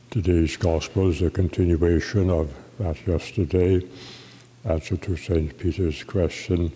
Today's Gospel is a continuation of that yesterday, answer to St. Peter's question,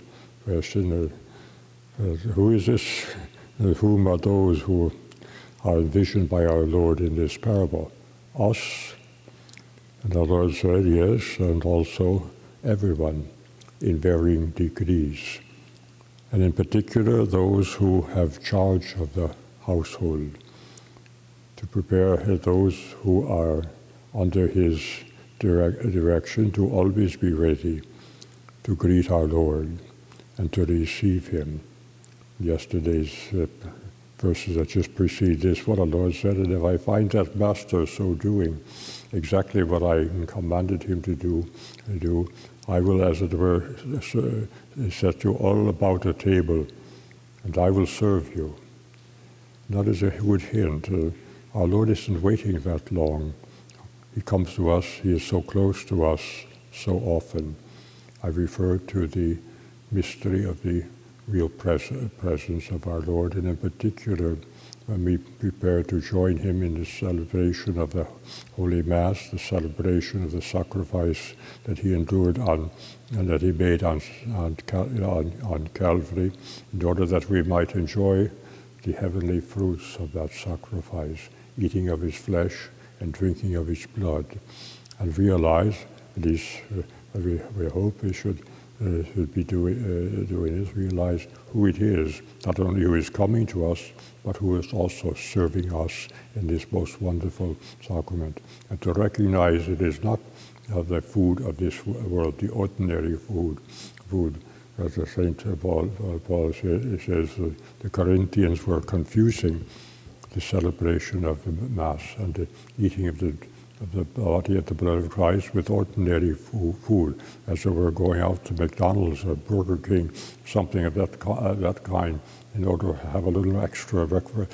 who is this, whom are those who are envisioned by our Lord in this parable? Us? And our Lord said, yes, and also everyone in varying degrees. And in particular, those who have charge of the household, to prepare those who are under his direction to always be ready to greet our Lord and to receive him. Yesterday's verses that just precede this, what our Lord said, and if I find that master so doing exactly what I commanded him to do, I will, as it were, set you all about the table, and I will serve you. That is a good hint. Our Lord isn't waiting that long. He comes to us, he is so close to us so often. I refer to the mystery of the real presence of our Lord, and in particular, when we prepare to join him in the celebration of the Holy Mass, the celebration of the sacrifice that he endured on and that he made on Calvary, in order that we might enjoy the heavenly fruits of that sacrifice, eating of his flesh and drinking of his blood, and realize, at least we hope we should be doing is realize who it is, not only who is coming to us, but who is also serving us in this most wonderful sacrament. And to recognize it is not the food of this world, the ordinary food. As St. Paul says, the Corinthians were confusing the celebration of the Mass and the eating of the body and the blood of Christ with ordinary food, as they were going out to McDonald's or Burger King, something of that kind, in order to have a little extra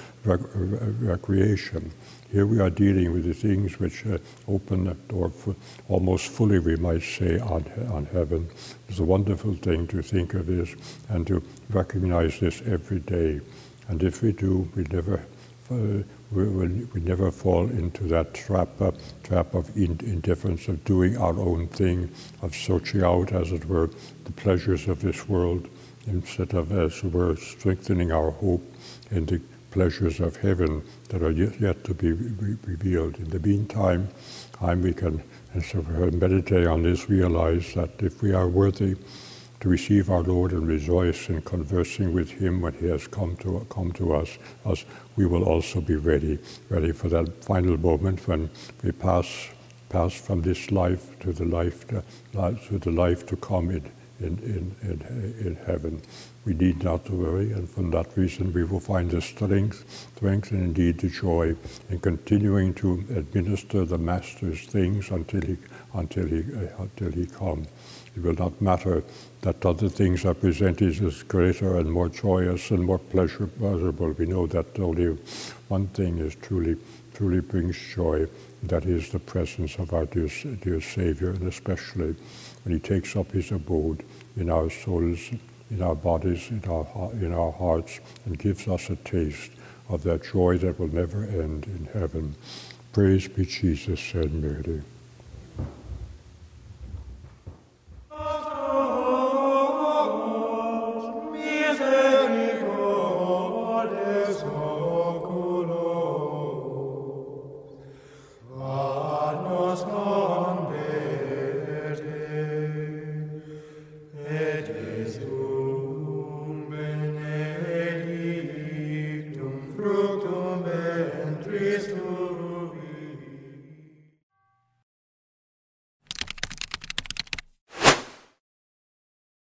recreation. Here we are dealing with the things which open the door almost fully, we might say, on heaven. It's a wonderful thing to think of this and to recognize this every day. And if we do, we never fall into that trap of indifference, of doing our own thing, of searching out, as it were, the pleasures of this world, instead of, as it were, strengthening our hope in the pleasures of heaven that are yet to be revealed. In the meantime, we can, as we meditate on this, realize that if we are worthy to receive our Lord and rejoice in conversing with him when he has come to us, we will also be ready for that final moment when we pass from this life to the life to come in heaven. We need not to worry, and for that reason we will find the strength and indeed the joy in continuing to administer the Master's things until he comes. It will not matter that other things are presented as greater and more joyous and more pleasurable. We know that only one thing is truly brings joy, and that is the presence of our dear Savior, and especially when he takes up his abode in our souls, in our bodies, in our hearts, and gives us a taste of that joy that will never end in heaven. Praise be Jesus and Mary.